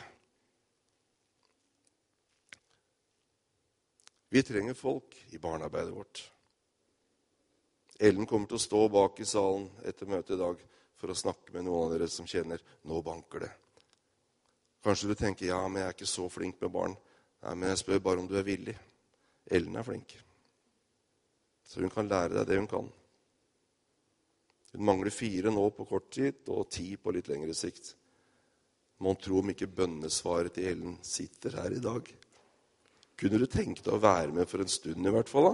Vi trenger folk i barnearbeidet vårt. Ellen kommer til å stå bak i salen etter møtet i dag for å snakke med noen av dere som kjenner, nå banker det. Kanskje du tenker, ja, men jeg er ikke så flink med barn. Nei, men jeg spør bare om du er villig. Ellen er flink. Så hun kan lære deg det hun kan. Hun mangler fire nå på kort tid, og ti på litt lengre sikt. Man tror om ikke bønnesvaret til Ellen sitter her i dag. Kunne du tenkt deg å være med for en stund i hvert fall da?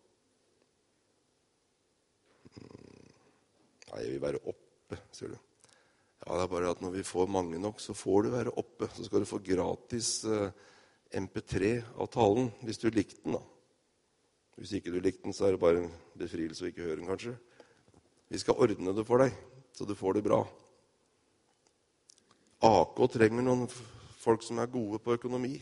Nei, jeg vil være oppe, sier du. Ja, det er bare at når vi får mange nok, så får du være oppe. Så skal du få gratis eh, M P tre av talen, hvis du likte den da. Hvis ikke du likte den, så er det bare en befrielse å ikke høre den, kanskje. Vi skal ordne det for deg, så du får det bra. A K trenger noen folk som er gode på økonomi.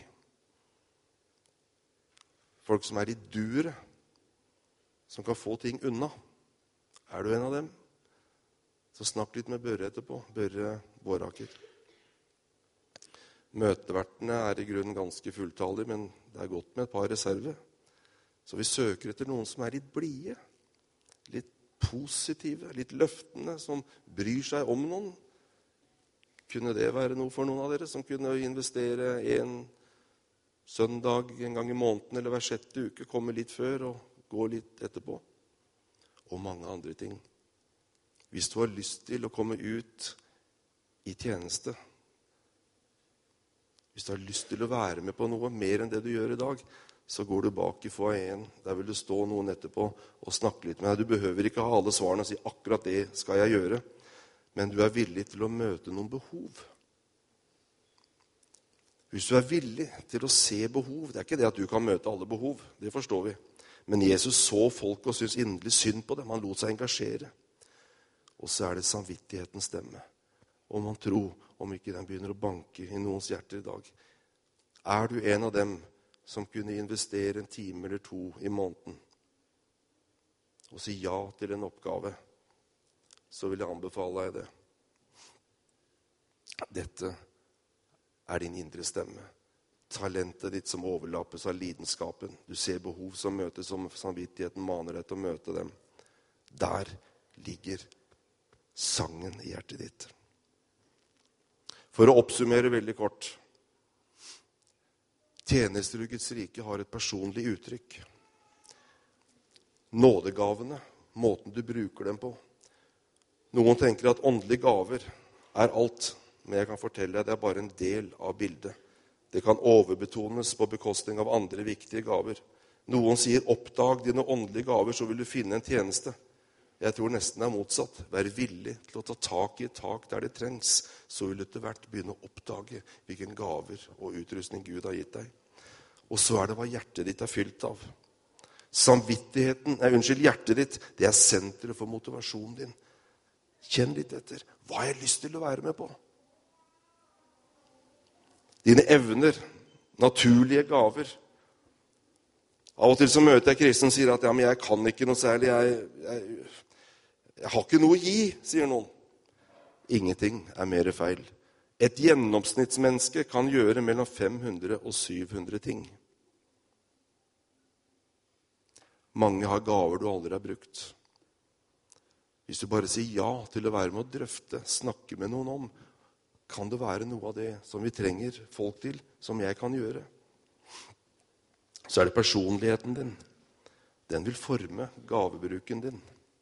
Folk som er i duret, som kan få ting unna. Er du en av dem? Så snakk litt med Børre etterpå. Børre Båraker. Møtevertene er i grunnen ganske fulltallige, men det er godt med et par reserve. Så vi søker etter noen som er litt blide, litt positive, litt løftende, som bryr seg om noen. Kunne det være noe for noen av dere som kunne investere en søndag en gang i måneden eller hver sjette uke, komme litt før og gå litt etterpå? Og mange andre ting. Hvis du har lyst til å komme ut i tjeneste, hvis du har lyst til å være med på noe mer enn det du gjør i dag, så går du bak i foajeen. Der vil du stå noen etterpå og snakke litt med deg. Du behøver ikke ha alle svarene og si akkurat det skal jeg gjøre. Men du er villig til å møte noen behov. Hvis du er villig til å se behov, det er ikke det at du kan møte alle behov, det forstår vi. Men Jesus så folk og syntes inderlig synd på dem. Han lot seg engasjere. Og så er det samvittighetens stemme. Og man tror, om ikke den begynner å banke i noens hjerter i dag. Er du en av dem som kunne investere en time eller to i måneden, og si ja til en oppgave, så vil jeg anbefale deg det. Dette er din indre stemme. Talentet ditt som overlappes av lidenskapen. Du ser behov som møtes, som samvittigheten maner deg til å møte dem. Der ligger sangen i hjertet ditt. For å oppsummere veldig kort. Tjenester i Guds rike har et personlig uttrykk. Nådegavene, måten du bruker dem på. Noen tenker at åndelige gaver er alt, men jeg kan fortelle deg at det er bare en del av bildet. Det kan overbetones på bekostning av andre viktige gaver. Noen sier oppdag dine åndelige gaver, så vil du finne en tjeneste. Jeg tror nesten det er motsatt. Vær villig til å ta tak i et tak der det trengs, så vil du etter hvert begynne å oppdage hvilken gaver og utrustning Gud har gitt deg. Og så er det hva hjertet ditt er fylt av. Samvittigheten, nei, unnskyld, hjertet ditt, det er senteret for motivasjonen din. Kjenn litt etter. Hva har jeg lyst til å være med på? Dine evner, naturlige gaver. Av og til så møter jeg kristne som sier at ja, men jeg kan ikke noe særlig. Jeg, jeg, jeg har ikke noe å gi, sier noen. Ingenting er mer feil. Et gjennomsnittsmenneske kan gjøre mellom fem hundre og syv hundre ting. Mange har gaver du aldri har brukt. Hvis du bare sier ja til å være med å drøfte, snakke med noen om, kan det være noe av det som vi trenger folk til, som jeg kan gjøre. Så er det personligheten din. Den vil forme gavebruken din.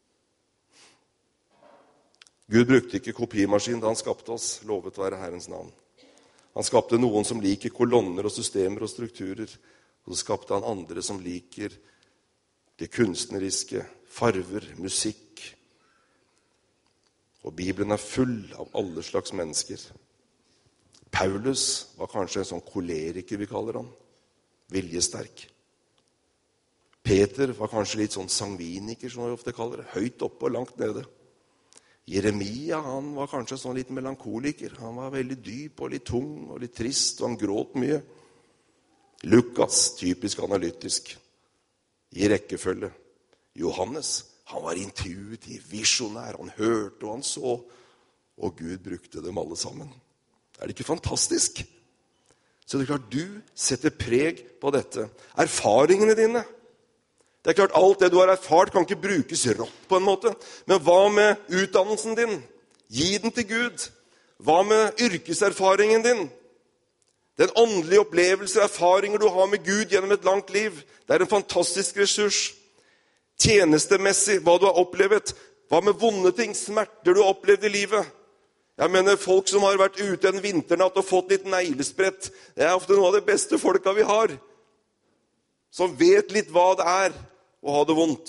Gud brukte ikke kopimaskin da han skapte oss, lovet være Herrens navn. Han skapte noen som liker kolonner og systemer og strukturer, og så skapte han andre som liker det kunstneriske, farver, musikk. Og Bibelen er full av alle slags mennesker. Paulus var kanskje en sånn koleriker, vi kaller han. Viljesterk. Peter var kanskje litt sånn sangviniker, som vi ofte kaller det. Høyt oppe og langt nede. Jeremia, han var kanskje sånn litt melankoliker. Han var veldig dyp og litt tung og litt trist, og han gråt mye. Lukas, typisk analytisk. I rekkefølge. Johannes, han var intuitiv, visjonær. Han hørte og han så. Og Gud brukte dem alle sammen. Er det ikke fantastisk? Så det er klart, du setter preg på dette. Erfaringene dine. Det er klart, alt det du har erfart kan ikke brukes rått på en måte. Men hva med utdannelsen din? Gi den til Gud. Hva med yrkeserfaringen din? Den åndelige opplevelse og erfaringer du har med Gud gjennom et langt liv. Det er en fantastisk ressurs. Tjenestemessig, hva du har opplevd. Hva med vonde ting, smerter du har opplevd i livet? Jeg mener, folk som har vært ute en vinternatt og fått litt neglesprett, det er ofte noe av det beste folka vi har. Som vet litt hva det er å ha det vondt.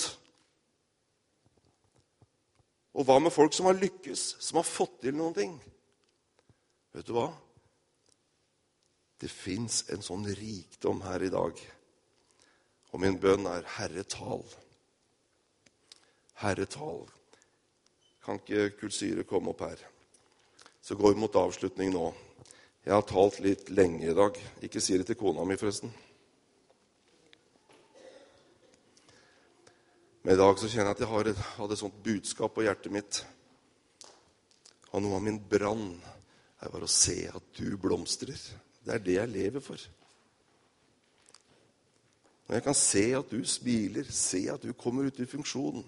Og hva med folk som har lykkes, som har fått til noen ting? Vet du hva? Det finnes en sånn rikdom her i dag. Og min bønn er Herre, tal. Herre, tal. Kan ikke Kulsyre komme opp her? Så går vi mot avslutning nå. Jeg har talt litt lenge i dag. Ikke si det til kona mi, forresten. Men i dag så kjenner jeg at jeg har et, hadde et sånt budskap på hjertet mitt. Og noe av min brann er bare å se at du blomstrer. Det er det jeg lever for. Når jeg kan se at du smiler, se at du kommer ut i funksjon.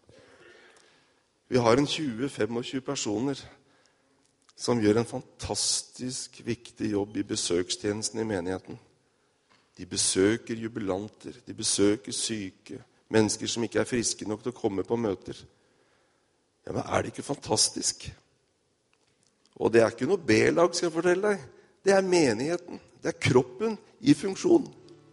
Vi har en tjue til tjuefem personer som gjør en fantastisk viktig jobb i besøkstjenesten i menigheten. De besøker jubilanter, de besøker syke, mennesker som ikke er friske nok til å komme på møter. Ja, men er det ikke fantastisk? Og det er ikke noe B-lag, skal jeg fortelle deg. Det er menigheten, det er kroppen i funksjon.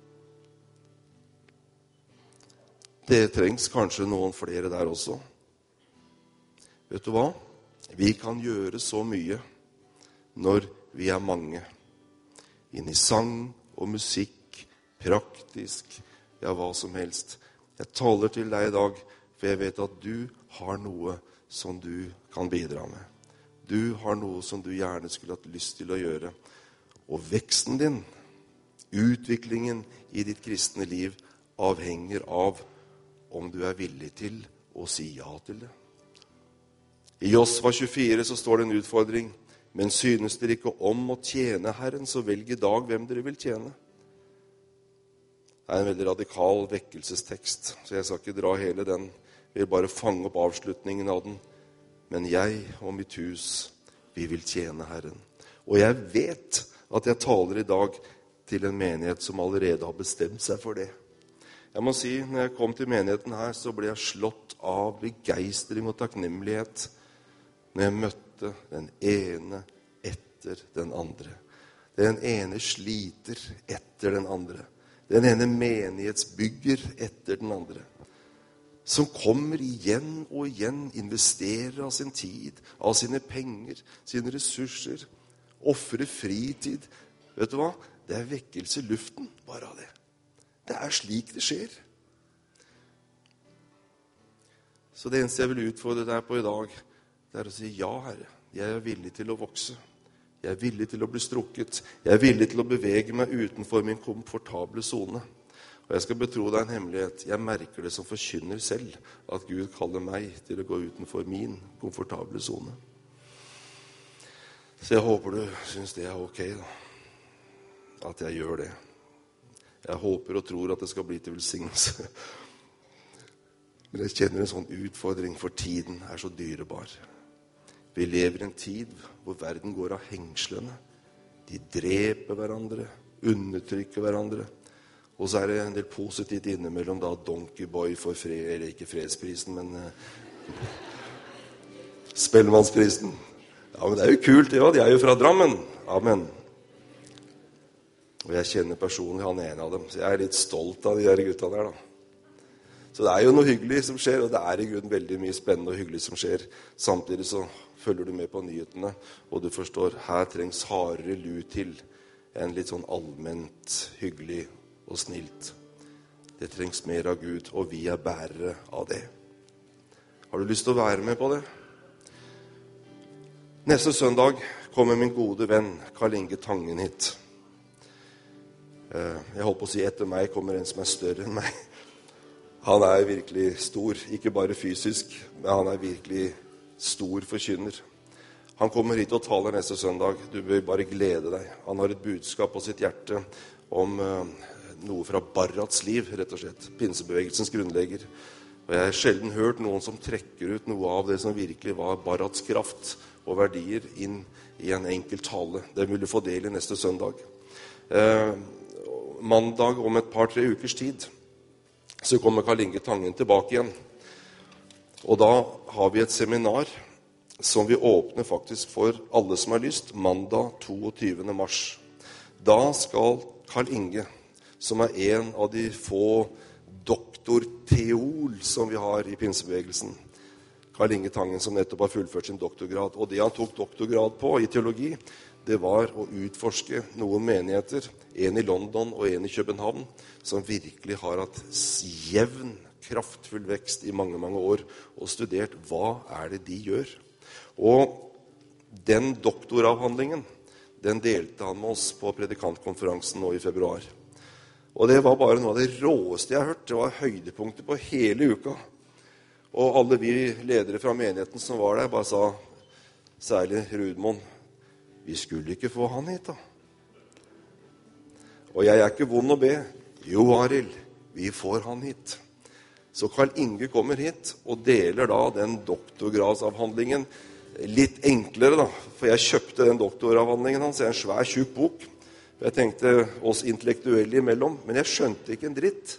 Det trengs kanskje noen flere der også. Vet du hva? Vi kan gjøre så mye når vi er mange. Inn i sang og musikk, praktisk, ja, hva som helst. Jeg taler til deg i dag, for jeg vet at du har noe som du kan bidra med. Du har noe som du gjerne skulle hatt lyst til å gjøre. Og veksten din, utviklingen i ditt kristne liv, avhenger av om du er villig til å si ja til det. I Josva tjuefire så står det en utfordring. Men synes dere ikke om å tjene Herren, så velg i dag hvem dere vil tjene. Det er en veldig radikal vekkelsestekst, så jeg skal ikke dra hele den. Jeg vil bare fange opp avslutningen av den. Men jeg og mitt hus, vi vil tjene Herren. Og jeg vet at jeg taler i dag til en menighet som allerede har bestemt seg for det. Jeg må si, når jeg kom til menigheten her, så ble jeg slått av begeistring og takknemlighet når jeg møtte den ene etter den andre. Den ene sliter etter den andre. Den ene menighetsbygger etter den andre. Som kommer igjen og igjen, investerer av sin tid, av sine penger, sine ressurser, offrer fritid. Vet du hva? Det er vekkelse i luften, bare av det. Det er slik det skjer. Så det eneste jeg vil utfordre deg på i dag, det er å si, ja, Herre, jeg er villig til å vokse. Jeg er villig til å bli strukket. Jeg er villig til å bevege meg utenfor min komfortable zone. Og jeg skal betro deg en hemmelighet. Jeg merker det som forkynner selv, at Gud kaller meg til å gå utenfor min komfortable zone. Så jeg håper du synes det er ok, da. At jeg gjør det. Jeg håper og tror at det skal bli til velsignelse. Men jeg kjenner en sånn utfordring, for tiden er så dyrebar. Vi lever i en tid hvor verden går av hengslene. De dreper hverandre, undertrykker hverandre. Og så er det en del positivt innimellom da Donkey Boy får fred, eller ikke fredsprisen, men uh, Spellemannsprisen. Ja, men det er jo kult, ja, de er jo fra Drammen. Amen. Og jeg kjenner personlig han ene av dem, så jeg er litt stolt av de der gutta der da. Så det er jo noe hyggelig som skjer, og det er i grunnen veldig mye spennende og hyggelig som skjer. Samtidig så følger du med på nyhetene, og du forstår, her trengs hardere lut til enn litt sånn allment hyggelig og snilt. Det trengs mer av Gud, og vi er bærere av det. Har du lyst til å være med på det? Neste søndag kommer min gode venn Karl Inge Tangen hit. Jeg håper å si etter meg kommer en som er større enn meg. Han er virkelig stor, ikke bare fysisk, men han er virkelig stor forkynner. Han kommer hit og taler neste søndag. Du bør bare glede deg. Han har et budskap på sitt hjerte om uh, noe fra Barats liv, rett og slett. Pinsebevegelsens grunnlegger. Og jeg har sjelden hørt noen som trekker ut noe av det som virkelig var Barats kraft og verdier inn i en enkel tale. Det vil du få del i neste søndag. Uh, mandag om et par-tre ukers tid så kommer Karl Inge Tangen tilbake igjen. Og da har vi et seminar som vi åpner faktisk for alle som har lyst, mandag toogtyvende mars. Da skal Karl Inge, som er en av de få doktorteol som vi har i pinsebevegelsen, Karl Inge Tangen som nettopp har fullført sin doktorgrad, og det han tok doktorgrad på i teologi, det var å utforske noen menigheter, en i London og en i København, som virkelig har hatt jevn, kraftfull vekst i mange, mange år, og studert hva er det de gjør. Og den doktoravhandlingen, den delte han med oss på predikantkonferansen nå i februar. Og det var bare noe av det råeste jeg har hørt. Det var høydepunkter på hele uka. Og alle vi ledere fra menigheten som var der, bare sa, særlig Rudmond, vi skulle ikke få han hit da. Og jeg er ikke vond å be. Jo, Arild, vi får han hit. Så Karl Inge kommer hit og deler da den doktorgradsavhandlingen litt enklere da. For jeg kjøpte den doktoravhandlingen hans, en svær tjukk bok. Jeg tenkte oss intellektuelle imellom, men jeg skjønte ikke en dritt.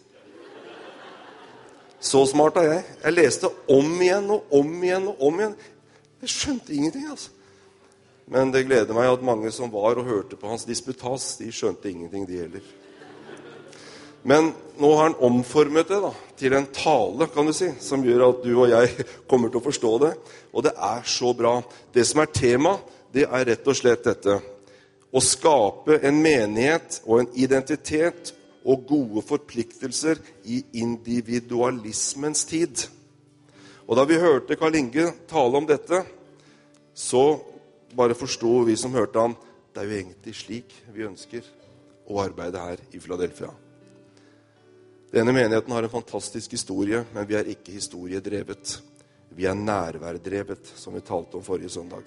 Så smart er jeg. Jeg leste om igjen og om igjen og om igjen. Jeg skjønte ingenting, altså. Men det gleder meg at mange som var og hørte på hans disputas, de skjønte ingenting de heller. Men nå har han omformet det da, til en tale, kan du si, som gjør at du og jeg kommer til å forstå det. Og det er så bra. Det som er tema, det er rett og slett dette. Å skape en menighet og en identitet og gode forpliktelser i individualismens tid. Og da vi hørte Karl Inge tale om dette, så bare forstod vi som hørte han, det er jo egentlig slik vi ønsker å arbeide her i Philadelphia. Denne menigheten har en fantastisk historie, men vi er ikke historiedrevet. Vi er nærværdrevet, som vi talte om forrige søndag.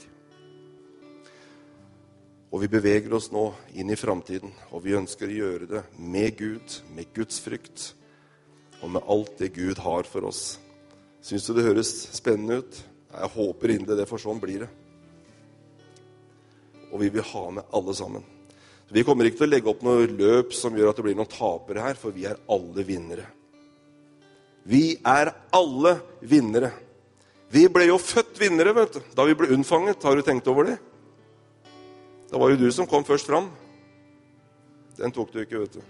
Og vi beveger oss nå inn i fremtiden, og vi ønsker å gjøre det med Gud, med Guds frykt, og med alt det Gud har for oss. Synes du det høres spennende ut? Jeg håper inderlig det, for sånn blir det. Og vi vil ha med alle sammen. Vi kommer ikke til å legge opp noe løp som gjør at det blir noen tapere her, for vi er alle vinnere. Vi er alle vinnere. Vi ble jo født vinnere, vet du, da vi ble unnfanget. Har du tenkt over det? Det var jo du som kom først fram. Den tok du ikke, vet du.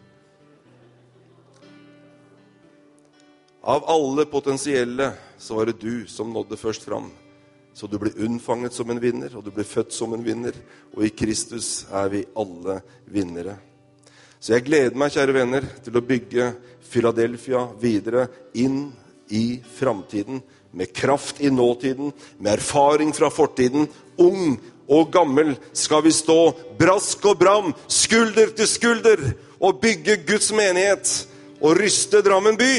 Av alle potensielle så var det du som nådde først fram. Så du blir unnfanget som en vinner, og du blir født som en vinner. Og i Kristus er vi alle vinnere. Så jeg gleder meg, kjære venner, til å bygge Philadelphia videre inn i fremtiden. Med kraft i nåtiden, med erfaring fra fortiden. Ung og gammel skal vi stå brask og bram, skulder til skulder, og bygge Guds menighet, og ryste Drammen by.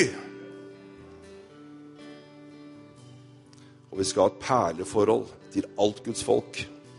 Og vi skal ha et perleforhold til alt Guds folk.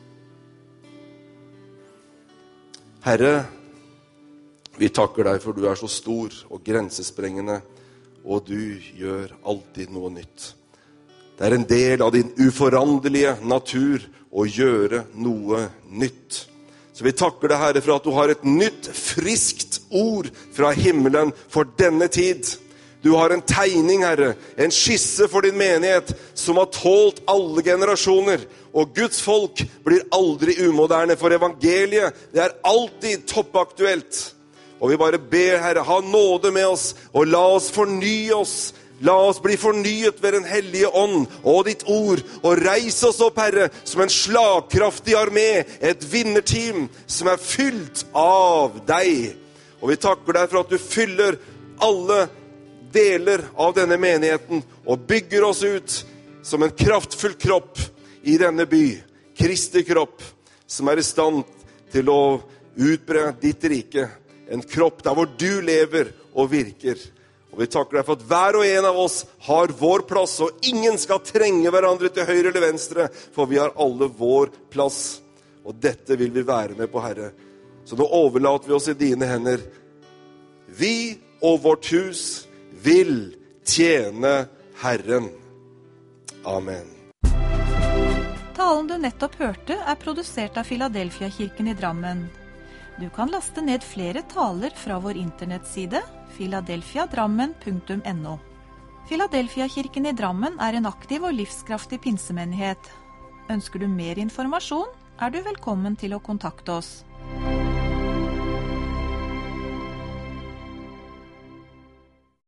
Herre, vi takker deg for du er så stor og grensesprengende, og du gjør alltid noe nytt. Det er en del av din uforanderlige natur å gjøre noe nytt. Så vi takker deg, Herre, for at du har et nytt, friskt ord fra himmelen for denne tid. Du har en tegning, Herre, en skisse for din menighet som har tålt alle generasjoner. Og Guds folk blir aldri umoderne, for evangeliet, det er alltid toppaktuelt. Og vi bare ber, Herre, ha nåde med oss, og la oss fornye oss La oss bli fornyet ved den hellige ånd og ditt ord, og reis oss opp, Herre, som en slagkraftig armé, et vinnerteam som er fylt av deg. Og vi takker deg for at du fyller alle deler av denne menigheten og bygger oss ut som en kraftfull kropp i denne by, Kristi kropp, som er i stand til å utbre ditt rike, en kropp der hvor du lever og virker. Og vi takker deg for at hver og en av oss har vår plass, og ingen skal trenge hverandre til høyre eller venstre, for vi har alle vår plass. Og dette vil vi være med på, Herre. Så nå overlater vi oss i dine hender. Vi og vårt hus vil tjene Herren. Amen. Talen du nettopp hørte er produsert av Filadelfia-kirken i Drammen. Du kan laste ned flere taler fra vår internettside filadelfia drammen punktum no. Filadelfia-kirken i Drammen er en aktiv og livskraftig pinsemenighet. Ønsker du mer informasjon, er du velkommen til å kontakte oss.